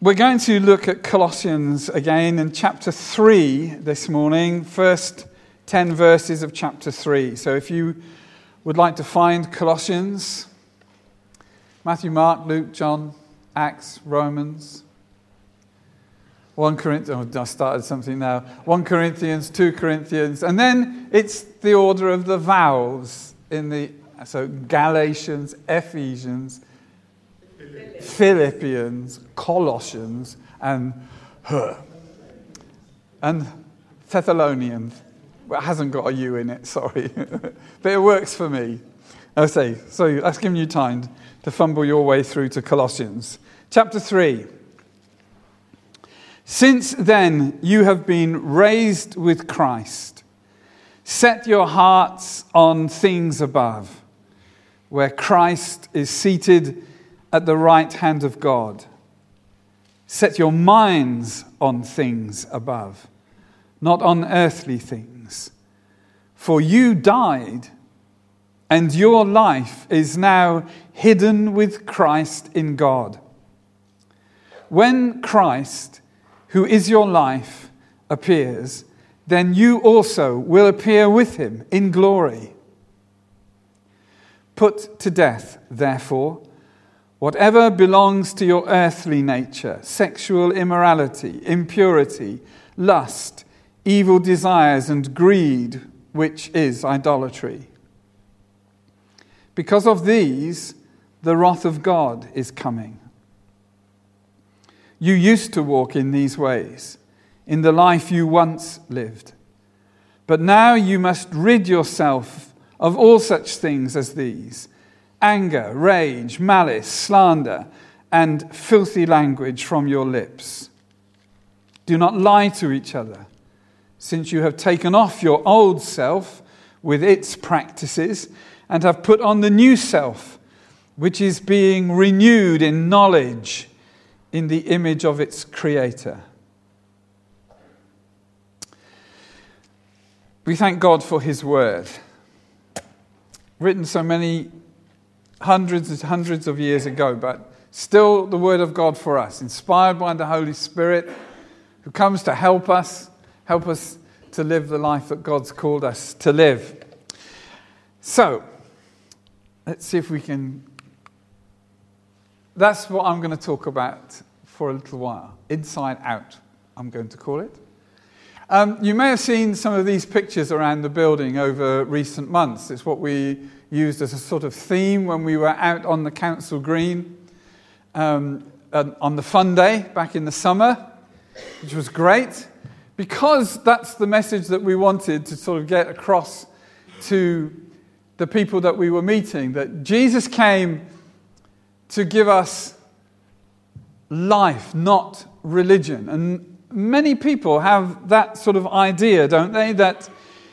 We're going to look at Colossians again in chapter 3 this morning, first 10 verses of chapter 3. So if you would like to find Colossians, Matthew, Mark, Luke, John, Acts, Romans, 1 Corinthians, I started something now, 1 Corinthians, 2 Corinthians, and then it's the order of the vowels so Galatians, Ephesians, Philippians, Colossians, and Thessalonians. Well, it hasn't got a U in it, sorry. But it works for me. Okay, so that's giving you time to fumble your way through to Colossians. Chapter 3. Since then you have been raised with Christ. Set your hearts on things above, where Christ is seated at the right hand of God. Set your minds on things above, not on earthly things. For you died, and your life is now hidden with Christ in God. When Christ, who is your life, appears, then you also will appear with him in glory. Put to death, therefore, whatever belongs to your earthly nature: sexual immorality, impurity, lust, evil desires, and greed, which is idolatry. Because of these, the wrath of God is coming. You used to walk in these ways, in the life you once lived. But now you must rid yourself of all such things as these: anger, rage, malice, slander, and filthy language from your lips. Do not lie to each other, since you have taken off your old self with its practices and have put on the new self, which is being renewed in knowledge in the image of its creator. We thank God for his word, written so many hundreds and hundreds of years ago, but still the word of God for us, inspired by the Holy Spirit, who comes to help us to live the life that God's called us to live. So, let's see if we can... That's what I'm going to talk about for a little while. Inside Out, I'm going to call it. You may have seen some of these pictures around the building over recent months. It's what we used as a sort of theme when we were out on the council green on the fun day back in the summer, which was great, because that's the message that we wanted to sort of get across to the people that we were meeting, that Jesus came to give us life, not religion. And many people have that sort of idea, don't they, that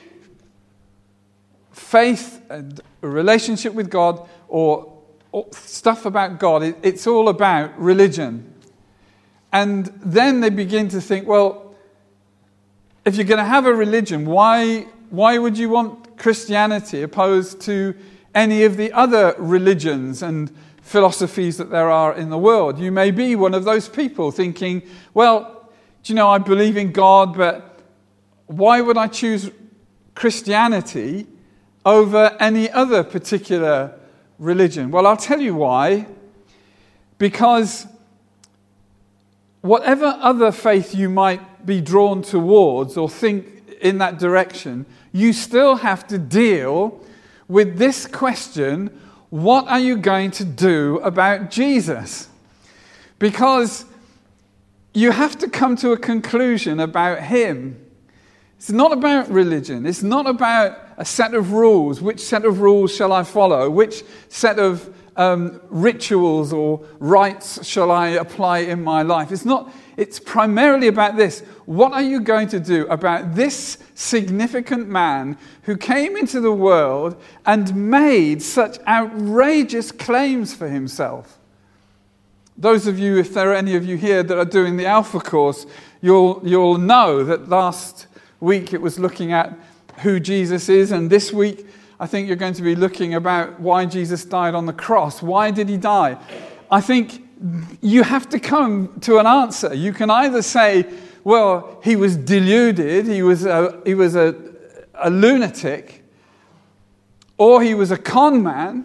faith and a relationship with God or stuff about God, it's all about religion. And then they begin to think, well, if you're going to have a religion, why would you want Christianity opposed to any of the other religions and philosophies that there are in the world? You may be one of those people thinking, well, do you know, I believe in God, but why would I choose Christianity over any other particular religion? Well, I'll tell you why. Because whatever other faith you might be drawn towards or think in that direction, you still have to deal with this question: what are you going to do about Jesus? Because you have to come to a conclusion about him. It's not about religion. It's not about a set of rules. Which set of rules shall I follow? Which set of rituals or rites shall I apply in my life? It's primarily about this. What are you going to do about this significant man who came into the world and made such outrageous claims for himself? Those of you, if there are any of you here that are doing the Alpha course, you'll know that last week it was looking at who Jesus is, and this week I think you're going to be looking about why Jesus died on the cross. Why did he die? I think you have to come to an answer. You can either say, well, he was deluded, he was a lunatic, or he was a con man,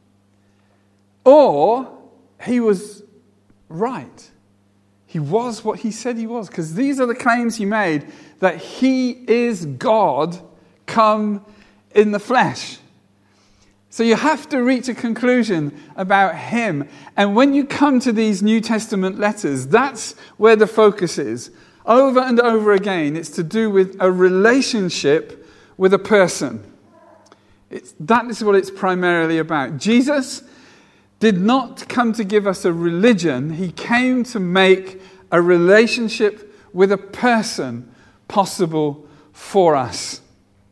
or he was right. He was what he said he was, because these are the claims he made, that he is God come in the flesh. So you have to reach a conclusion about him. And when you come to these New Testament letters, that's where the focus is. Over and over again, it's to do with a relationship with a person. That is what it's primarily about. Jesus did not come to give us a religion. He came to make a relationship with a person possible for us.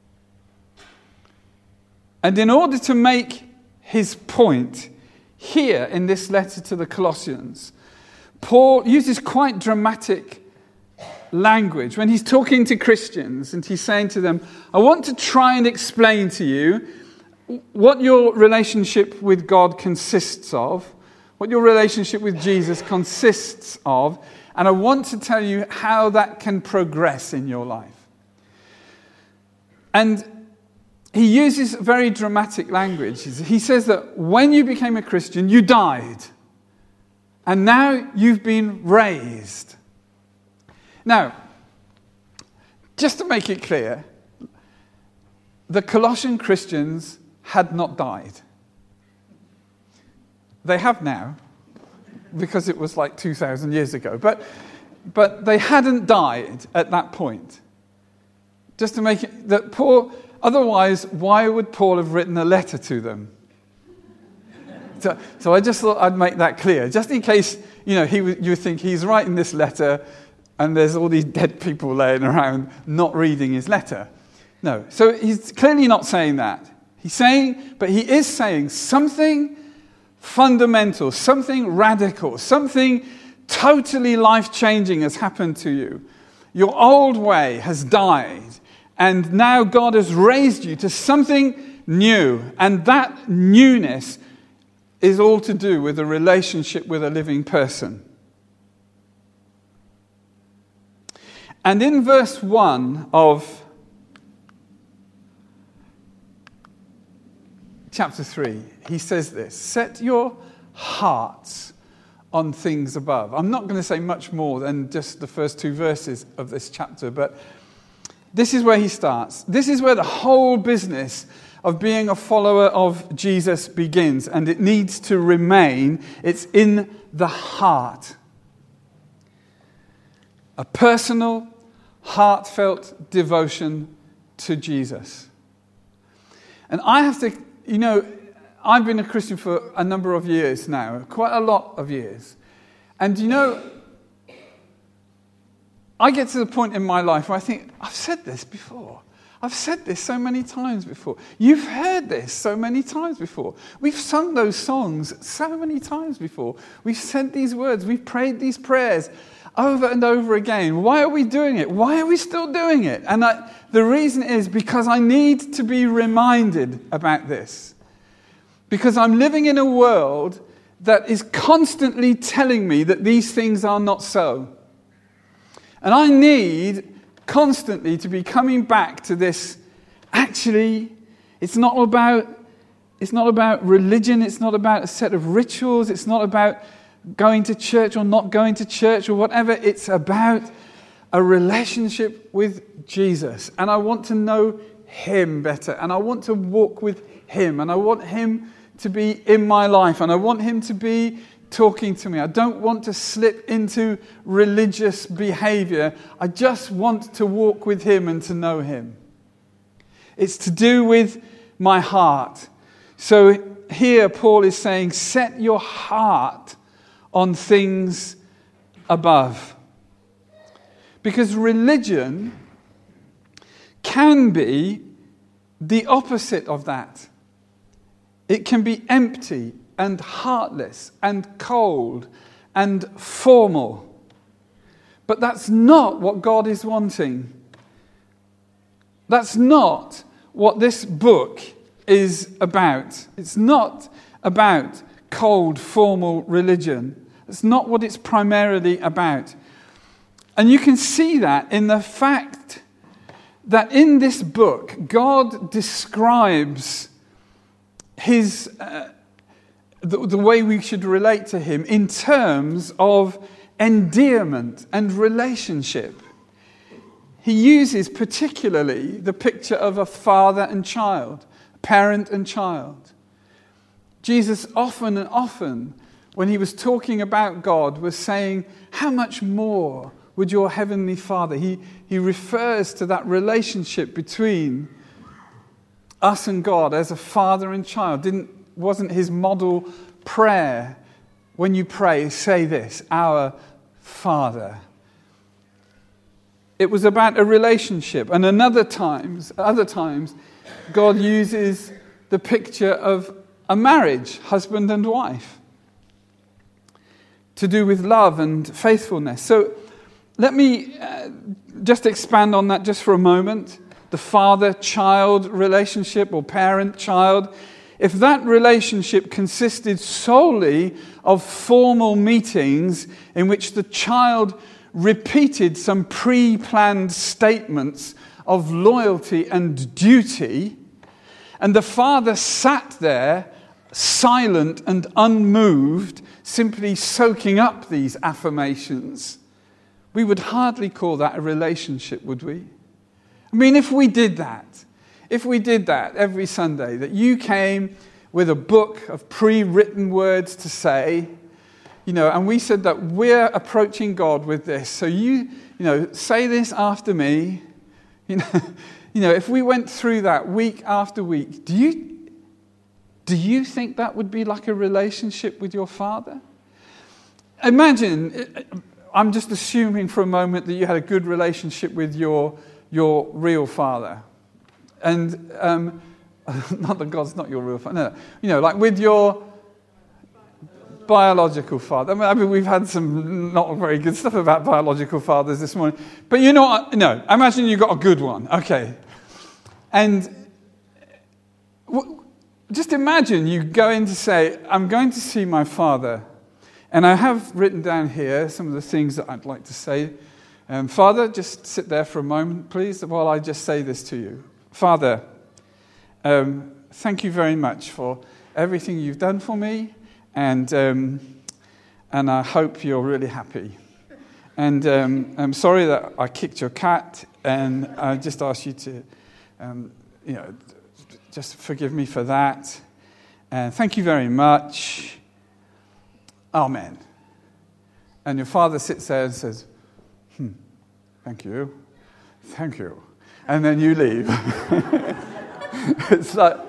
And in order to make his point here in this letter to the Colossians, Paul uses quite dramatic language when he's talking to Christians, and he's saying to them, I want to try and explain to you what your relationship with God consists of, what your relationship with Jesus consists of, and I want to tell you how that can progress in your life. And he uses very dramatic language. He says that when you became a Christian, you died. And now you've been raised. Now, just to make it clear, the Colossian Christians had not died. They have now, because it was like 2,000 years ago. But they hadn't died at that point. Just to make it that Paul... Otherwise, why would Paul have written a letter to them? So I just thought I'd make that clear, just in case you think he's writing this letter, and there's all these dead people laying around not reading his letter. No, so he's clearly not saying that. But he is saying something fundamental, something radical, something totally life-changing has happened to you. Your old way has died. And now God has raised you to something new. And that newness is all to do with a relationship with a living person. And in verse 1 of chapter 3, he says this, set your hearts on things above. I'm not going to say much more than just the first two verses of this chapter, but this is where he starts. This is where the whole business of being a follower of Jesus begins, and it needs to remain. It's in the heart. A personal, heartfelt devotion to Jesus. And I have to, I've been a Christian for a number of years now, quite a lot of years. And I get to the point in my life where I think, I've said this before. I've said this so many times before. You've heard this so many times before. We've sung those songs so many times before. We've said these words. We've prayed these prayers over and over again. Why are we doing it? Why are we still doing it? And the reason is because I need to be reminded about this. Because I'm living in a world that is constantly telling me that these things are not so. And I need constantly to be coming back to this. Actually, it's not about religion. It's not about a set of rituals. It's not about going to church or not going to church or whatever. It's about a relationship with Jesus. And I want to know him better. And I want to walk with him. And I want him to be in my life. And I want him to be talking to me. I don't want to slip into religious behavior. I just want to walk with him and to know him. It's to do with my heart. So here Paul is saying, set your heart on things above. Because religion can be the opposite of that. It can be empty and heartless and cold and formal. But that's not what God is wanting. That's not what this book is about. It's not about cold, formal religion. It's not what it's primarily about. And you can see that in the fact that in this book, God describes his the way we should relate to him in terms of endearment and relationship. He uses particularly the picture of a father and child, parent and child. Jesus often and often, when he was talking about God, was saying, how much more would your heavenly Father? He refers to that relationship between us and God as a father and child. Wasn't his model prayer, when you pray, say this, our Father? It was about a relationship. And other times, God uses the picture of a marriage, husband and wife, to do with love and faithfulness. So let me just expand on that just for a moment. The father-child relationship, or parent-child. If that relationship consisted solely of formal meetings in which the child repeated some pre-planned statements of loyalty and duty, and the father sat there silent and unmoved, simply soaking up these affirmations, we would hardly call that a relationship, would we? I mean, if we did that every Sunday, that you came with a book of pre-written words to say, and we said that we're approaching God with this, so you say this after me, if we went through that week after week, do you think that would be like a relationship with your Father? Imagine, I'm just assuming for a moment that you had a good relationship with your real father. And not that God's not your real father. No, like with your biological father. I mean, we've had some not very good stuff about biological fathers this morning. But imagine you got a good one. Okay. And just imagine you go in to say, I'm going to see my father. And I have written down here some of the things that I'd like to say. Father, just sit there for a moment, please, while I just say this to you. Father, thank you very much for everything you've done for me, and I hope you're really happy. And I'm sorry that I kicked your cat, and I just ask you to, just forgive me for that. And thank you very much. Amen. And your father sits there and says, thank you. And then you leave. It's like,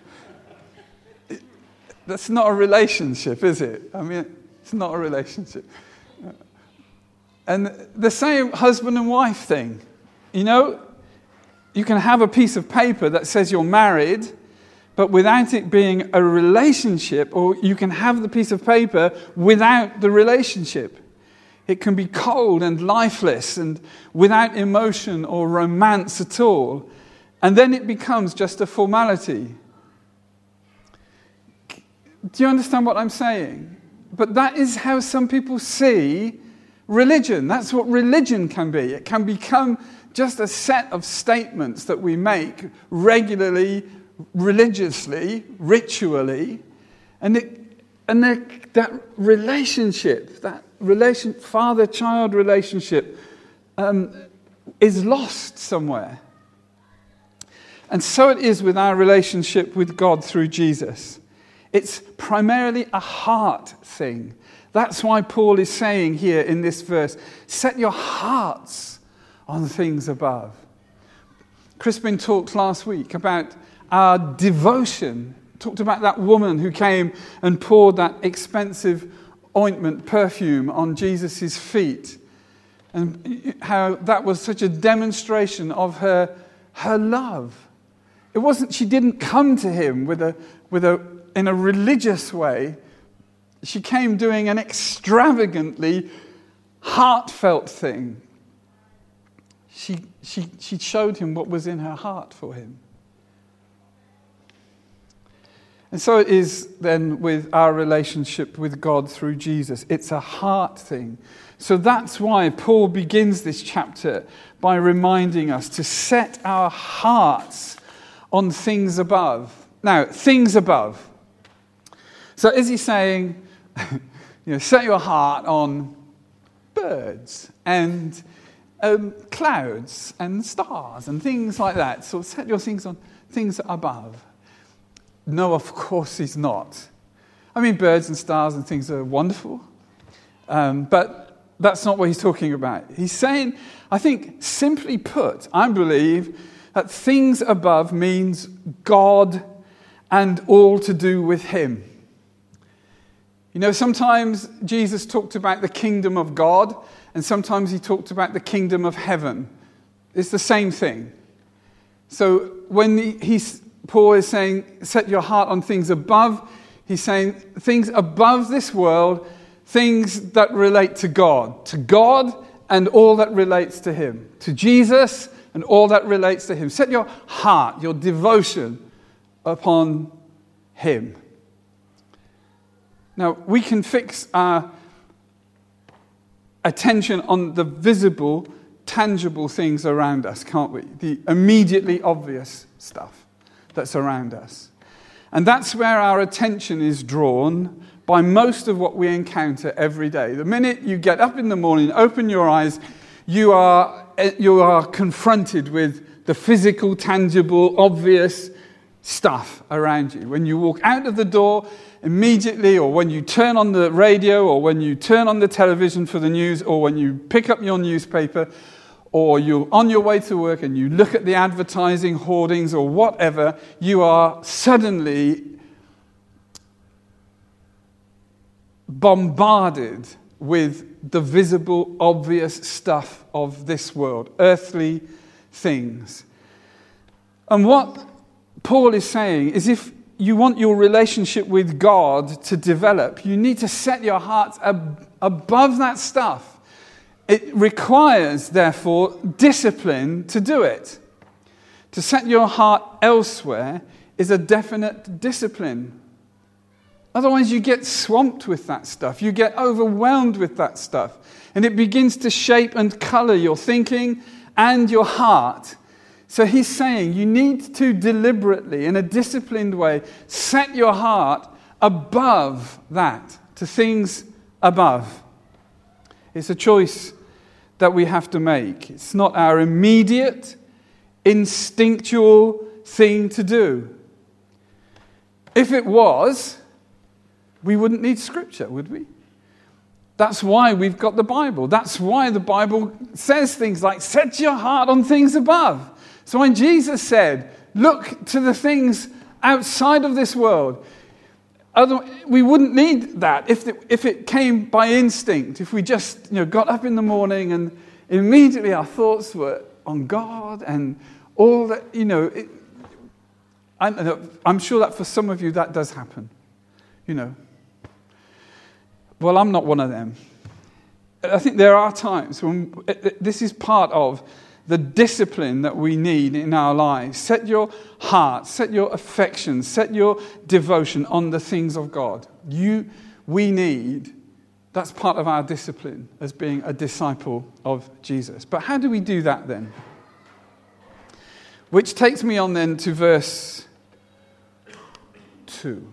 that's not a relationship, is it? I mean, it's not a relationship. And the same husband and wife thing. You can have a piece of paper that says you're married, but without it being a relationship, or you can have the piece of paper without the relationship. It can be cold and lifeless and without emotion or romance at all. And then it becomes just a formality. Do you understand what I'm saying? But that is how some people see religion. That's what religion can be. It can become just a set of statements that we make regularly, religiously, ritually, and that relationship, father-child relationship, is lost somewhere. And so it is with our relationship with God through Jesus. It's primarily a heart thing. That's why Paul is saying here in this verse, set your hearts on things above. Crispin talked last week about our devotion. Talked about that woman who came and poured that expensive ointment, perfume, on Jesus' feet. And how that was such a demonstration of her love. It wasn't, she didn't come to him in a religious way. She came doing an extravagantly heartfelt thing. She showed him what was in her heart for him. And so it is then with our relationship with God through Jesus. It's a heart thing. So that's why Paul begins this chapter by reminding us to set our hearts on things above. Now, things above. So is he saying, set your heart on birds and clouds and stars and things like that? So set your things on things above. No, of course he's not. I mean, birds and stars and things are wonderful, but that's not what he's talking about. He's saying, I think, simply put, I believe that things above means God and all to do with him. Sometimes Jesus talked about the kingdom of God, and sometimes he talked about the kingdom of heaven. It's the same thing. So when Paul is saying, set your heart on things above, he's saying things above this world, things that relate to God and all that relates to him, to Jesus and all that relates to him. Set your heart, your devotion upon him. Now, we can fix our attention on the visible, tangible things around us, can't we? The immediately obvious stuff that's around us. And that's where our attention is drawn by most of what we encounter every day. The minute you get up in the morning, open your eyes, you are confronted with the physical, tangible, obvious stuff around you. When you walk out of the door, immediately, or when you turn on the radio, or when you turn on the television for the news, or when you pick up your newspaper, or you're on your way to work and you look at the advertising hoardings or whatever, you are suddenly bombarded with the visible, obvious stuff of this world, earthly things. And what Paul is saying is, if you want your relationship with God to develop, you need to set your hearts above that stuff. It requires, therefore, discipline to do it. To set your heart elsewhere is a definite discipline. Otherwise, you get swamped with that stuff. You get overwhelmed with that stuff. And it begins to shape and color your thinking and your heart. So he's saying you need to deliberately, in a disciplined way, set your heart above that, to things above. It's a choice that we have to make. It's not our immediate, instinctual thing to do. If it was, we wouldn't need Scripture, would we? That's why we've got the Bible. That's why the Bible says things like, set your heart on things above. So when Jesus said, look to the things outside of this world, we wouldn't need that if it came by instinct, if we just got up in the morning and immediately our thoughts were on God and all that, I'm sure that for some of you that does happen, Well, I'm not one of them. I think there are times when this is part of the discipline that we need in our lives. Set your heart, set your affections, set your devotion on the things of God. That's part of our discipline as being a disciple of Jesus. But how do we do that then? Which takes me on then to verse 2.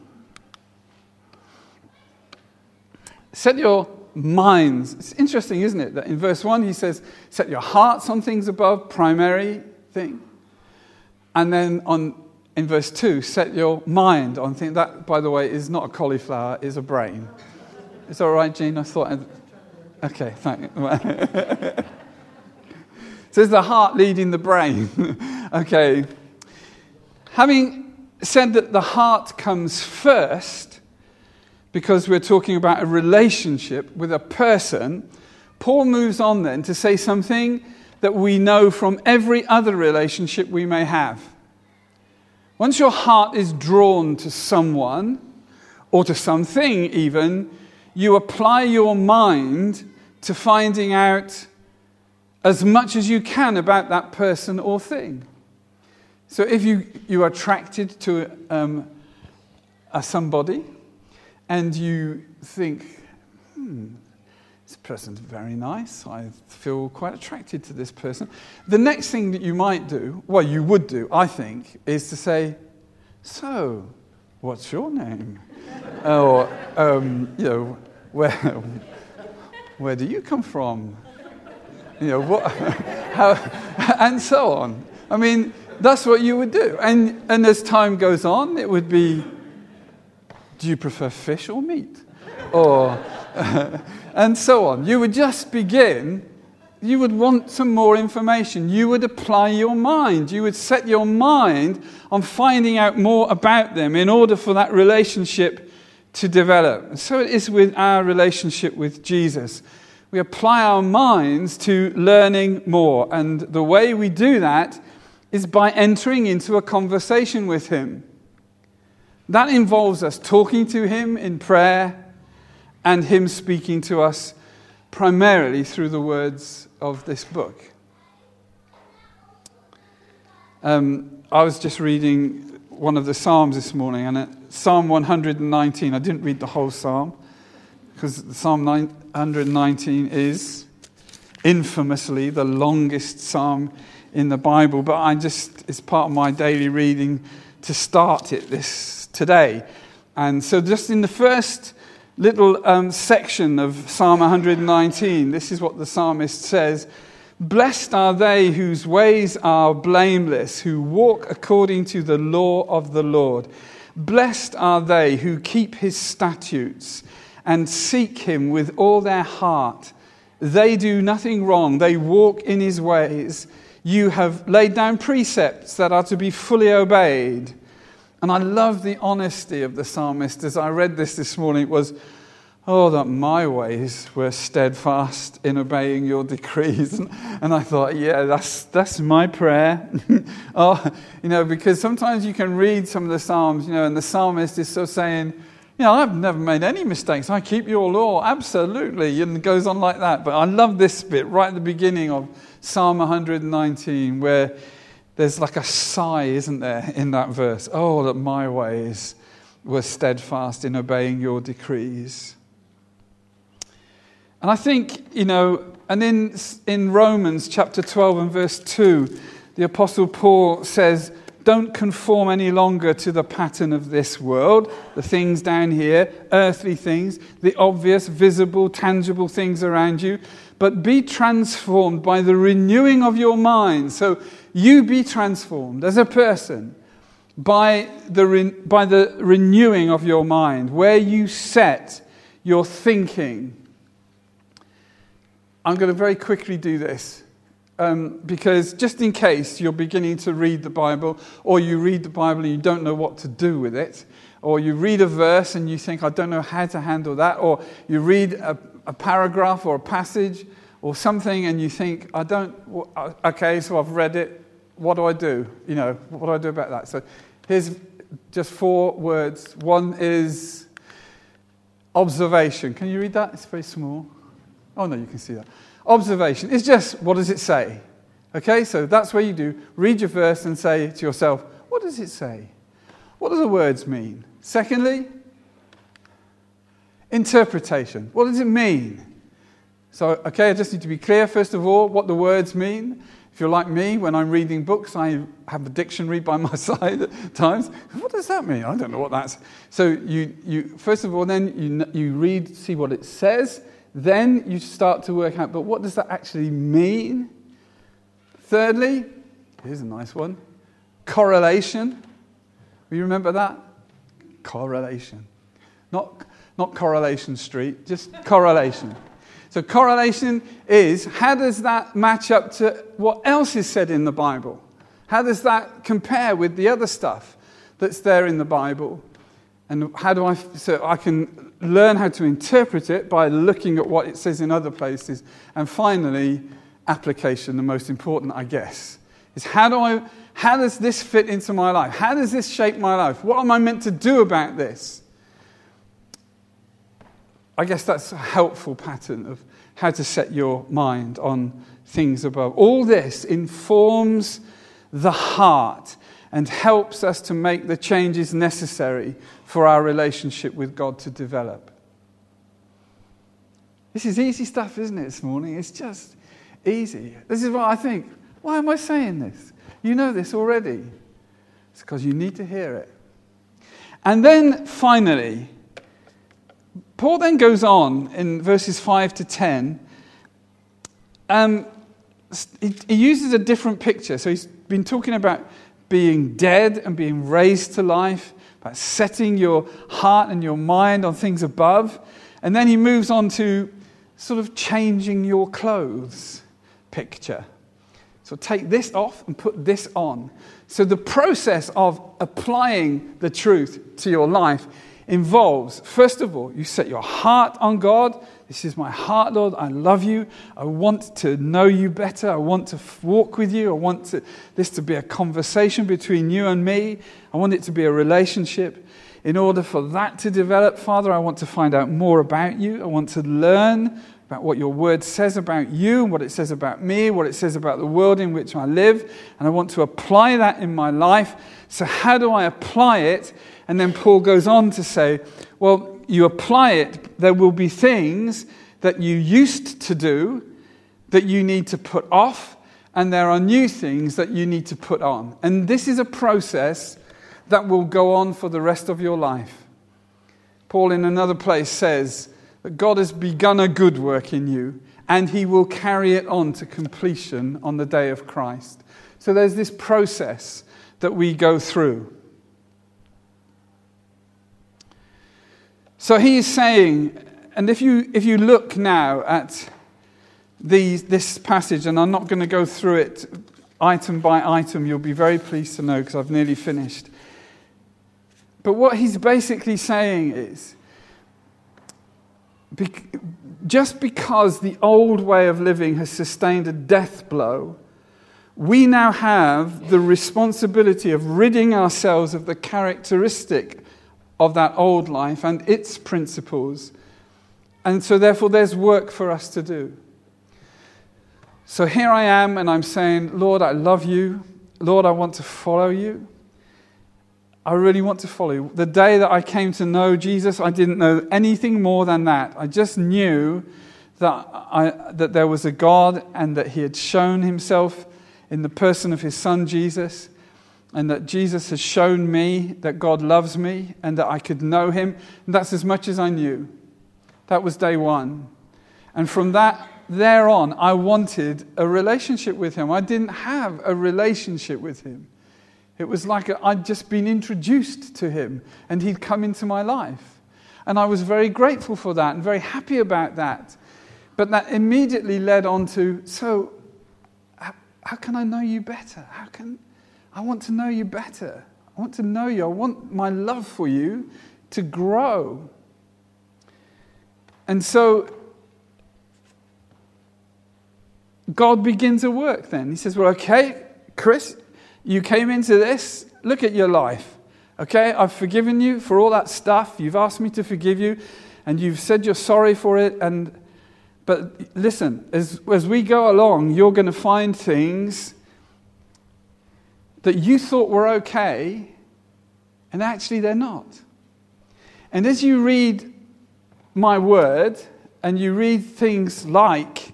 Set your minds. It's interesting, isn't it, that in verse 1 he says, set your hearts on things above, primary thing. And then in verse 2, set your mind on things. That, by the way, is not a cauliflower, is a brain. Is that all right, Jean? I thought... Okay, thank you. So it's the heart leading the brain. Okay. Having said that the heart comes first, because we're talking about a relationship with a person, Paul moves on then to say something that we know from every other relationship we may have. Once your heart is drawn to someone, or to something even, you apply your mind to finding out as much as you can about that person or thing. So if you are attracted to somebody and you think, this person's very nice. I feel quite attracted to this person. The next thing that you might do, well, you would do, I think, is to say, so, what's your name? Or, where do you come from? What, how, and so on. I mean, that's what you would do. And as time goes on, it would be, do you prefer fish or meat? Or, and so on. You would just begin, you would want some more information. You would apply your mind. You would set your mind on finding out more about them in order for that relationship to develop. And so it is with our relationship with Jesus. We apply our minds to learning more. And the way we do that is by entering into a conversation with him. That involves us talking to him in prayer and him speaking to us primarily through the words of this book. I was just reading one of the Psalms this morning, and Psalm 119, I didn't read the whole Psalm, because Psalm 119 is infamously the longest Psalm in the Bible, but it's part of my daily reading to start it today. And so just in the first little section of Psalm 119, this is what the psalmist says: "Blessed are they whose ways are blameless, who walk according to the law of the Lord. Blessed are they who keep his statutes and seek him with all their heart. They do nothing wrong, they walk in his ways. You have laid down precepts that are to be fully obeyed." And I love the honesty of the psalmist. As I read this morning, it was, oh, that my ways were steadfast in obeying your decrees. And I thought, yeah, that's my prayer. Because sometimes you can read some of the Psalms, and the psalmist is so saying, I've never made any mistakes. I keep your law, absolutely. And it goes on like that. But I love this bit right at the beginning of Psalm 119, where there's like a sigh, isn't there, in that verse? Oh, that my ways were steadfast in obeying your decrees. And I think, and in Romans chapter 12 and verse 2, the Apostle Paul says, don't conform any longer to the pattern of this world, the things down here, earthly things, the obvious, visible, tangible things around you, but be transformed by the renewing of your mind. So you be transformed as a person by the renewing of your mind, where you set your thinking. I'm going to very quickly do this. Because just in case you're beginning to read the Bible, or you read the Bible and you don't know what to do with it, or you read a verse and you think, I don't know how to handle that, or you read a paragraph or a passage or something and you think, okay, so I've read it, what do I do? What do I do about that? So here's just 4 words. One is observation. Can you read that? It's very small. Oh, no, you can see that. Observation. It's just, what does it say? Okay, so that's what you do. Read your verse and say to yourself, what does it say? What do the words mean? Secondly, interpretation. What does it mean? So, okay, I just need to be clear, first of all, what the words mean. If you're like me, when I'm reading books, I have a dictionary by my side at times. What does that mean? I don't know what that's. So you first of all, then you read, see what it says. Then you start to work out, but what does that actually mean? Thirdly, here's a nice one, correlation. Will you remember that? Correlation. Not Correlation Street, just correlation. So correlation is, how does that match up to what else is said in the Bible? How does that compare with the other stuff that's there in the Bible? And so I can learn how to interpret it by looking at what it says in other places. And finally, application, the most important, I guess, is how does this fit into my life? How does this shape my life? What am I meant to do about this? I guess that's a helpful pattern of how to set your mind on things above. All this informs the heart and helps us to make the changes necessary for our relationship with God to develop. This is easy stuff, isn't it, this morning? It's just easy. This is what I think. Why am I saying this? You know this already. It's because you need to hear it. And then finally, Paul then goes on in verses 5 to 10. He uses a different picture. So he's been talking about being dead and being raised to life, about setting your heart and your mind on things above. And then he moves on to sort of changing your clothes picture. So take this off and put this on. So the process of applying the truth to your life involves, first of all, you set your heart on God. This is my heart, Lord. I love you. I want to know you better. I want to walk with you. I want this to be a conversation between you and me. I want it to be a relationship. In order for that to develop, Father, I want to find out more about you. I want to learn about what your word says about you, what it says about me, what it says about the world in which I live. And I want to apply that in my life. So how do I apply it? And then Paul goes on to say, well, you apply it, there will be things that you used to do that you need to put off, and there are new things that you need to put on. And this is a process that will go on for the rest of your life. Paul in another place says that God has begun a good work in you, and he will carry it on to completion on the day of Christ. So there's this process that we go through. So he is saying, and if you look now at this passage, and I'm not going to go through it item by item, you'll be very pleased to know because I've nearly finished. But what he's basically saying is, just because the old way of living has sustained a death blow, we now have the responsibility of ridding ourselves of the characteristic of that old life and its principles. And so therefore there's work for us to do. So here I am and I'm saying, Lord, I love you. Lord, I want to follow you. I really want to follow you. The day that I came to know Jesus, I didn't know anything more than that. I just knew that there was a God and that he had shown himself in the person of his son Jesus, and that Jesus has shown me that God loves me and that I could know him. And that's as much as I knew. That was day one. And from there on, I wanted a relationship with him. I didn't have a relationship with him. It was like I'd just been introduced to him and he'd come into my life. And I was very grateful for that and very happy about that. But that immediately led on to, so how can I know you better? I want to know you better. I want to know you. I want my love for you to grow. And so God begins a work then. He says, well, okay, Chris, you came into this. Look at your life. Okay, I've forgiven you for all that stuff. You've asked me to forgive you, and you've said you're sorry for it. But listen, as we go along, you're going to find things that you thought were okay, and actually they're not. And as you read my word, and you read things like,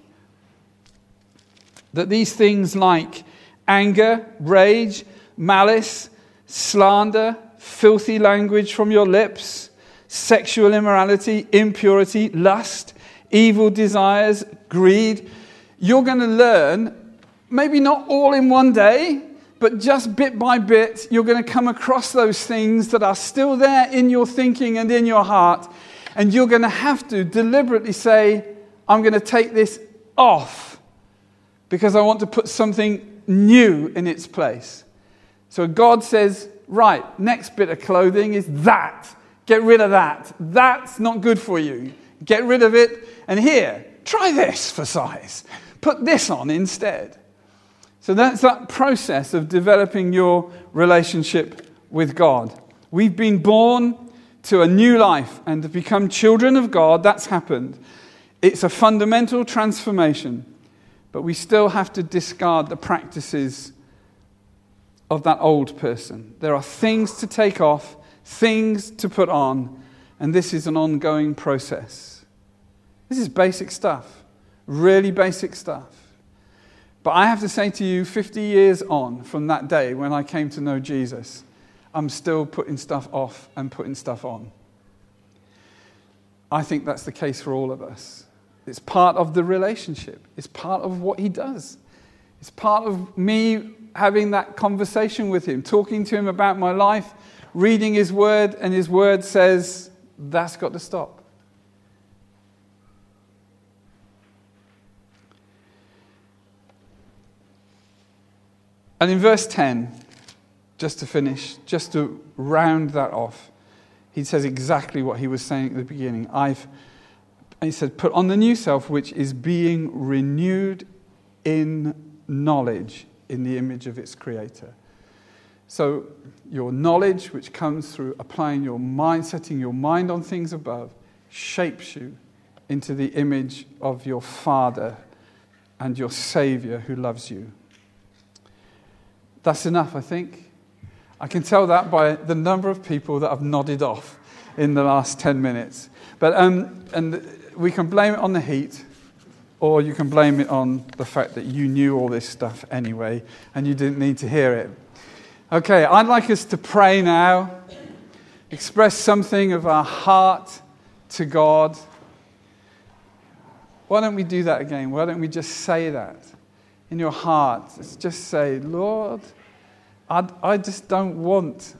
that these things like anger, rage, malice, slander, filthy language from your lips, sexual immorality, impurity, lust, evil desires, greed, you're going to learn, maybe not all in one day, but just bit by bit, you're going to come across those things that are still there in your thinking and in your heart. And you're going to have to deliberately say, I'm going to take this off because I want to put something new in its place. So God says, right, next bit of clothing is that. Get rid of that. That's not good for you. Get rid of it. And here, try this for size. Put this on instead. So that's that process of developing your relationship with God. We've been born to a new life and to become children of God. That's happened. It's a fundamental transformation. But we still have to discard the practices of that old person. There are things to take off, things to put on, and this is an ongoing process. This is basic stuff, really basic stuff. But I have to say to you, 50 years on from that day when I came to know Jesus, I'm still putting stuff off and putting stuff on. I think that's the case for all of us. It's part of the relationship. It's part of what he does. It's part of me having that conversation with him, talking to him about my life, reading his word, and his word says, that's got to stop. And in verse 10, just to finish, just to round that off, he says exactly what he was saying at the beginning. He said, put on the new self, which is being renewed in knowledge in the image of its creator. So your knowledge, which comes through applying your mind, setting your mind on things above, shapes you into the image of your Father and your Savior who loves you. That's enough, I think. I can tell that by the number of people that have nodded off in the last 10 minutes. But and we can blame it on the heat, or you can blame it on the fact that you knew all this stuff anyway, and you didn't need to hear it. Okay, I'd like us to pray now, express something of our heart to God. Why don't we do that again? Why don't we just say that in your heart? Let's just say, Lord, I just don't want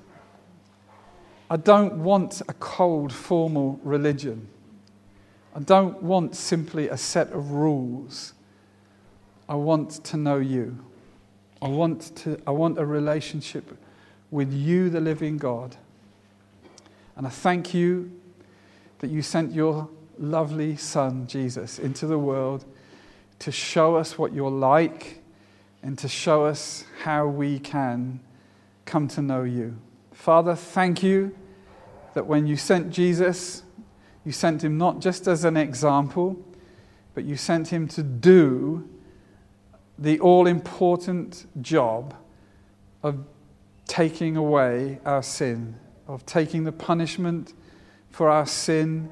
a cold, formal religion. I don't want simply a set of rules. I want to know you. I want a relationship with you, the living God. And I thank you that you sent your lovely Son, Jesus, into the world to show us what you're like and to show us how we can come to know you. Father, thank you that when you sent Jesus, you sent him not just as an example, but you sent him to do the all-important job of taking away our sin, of taking the punishment for our sin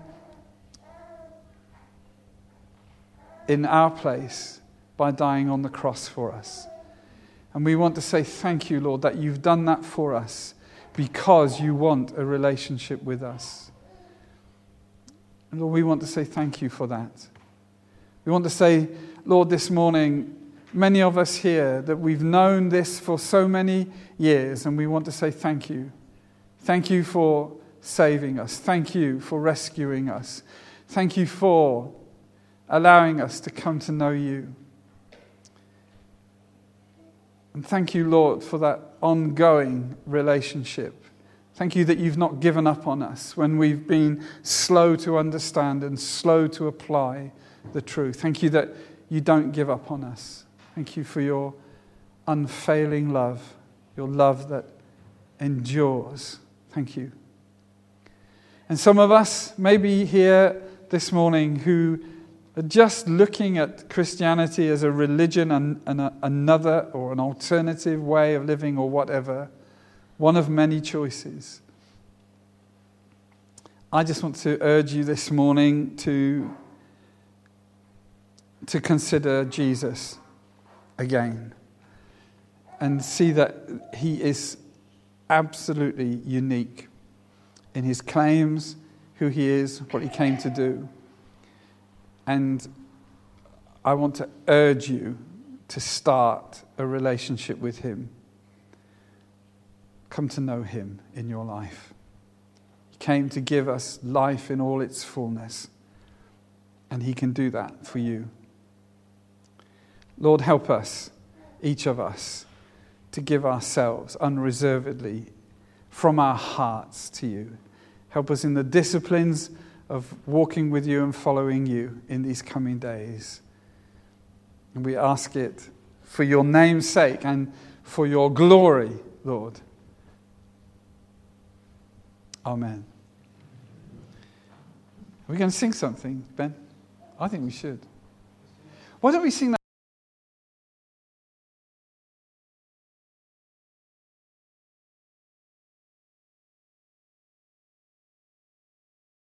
in our place by dying on the cross for us. And we want to say thank you, Lord, that you've done that for us because you want a relationship with us. And Lord, we want to say thank you for that. We want to say, Lord, this morning, many of us here, that we've known this for so many years, and we want to say thank you. Thank you for saving us. Thank you for rescuing us. Thank you for allowing us to come to know you. And thank you, Lord, for that ongoing relationship. Thank you that you've not given up on us when we've been slow to understand and slow to apply the truth. Thank you that you don't give up on us. Thank you for your unfailing love, your love that endures. Thank you. And some of us may be here this morning who are just looking at Christianity as a religion and another or an alternative way of living or whatever, one of many choices. I just want to urge you this morning to consider Jesus again and see that he is absolutely unique in his claims, who he is, what he came to do. And I want to urge you to start a relationship with him. Come to know him in your life. He came to give us life in all its fullness, and he can do that for you. Lord, help us, each of us, to give ourselves unreservedly from our hearts to you. Help us in the disciplines of walking with you and following you in these coming days. And we ask it for your name's sake and for your glory, Lord. Amen. Are we going to sing something, Ben? I think we should. Why don't we sing that?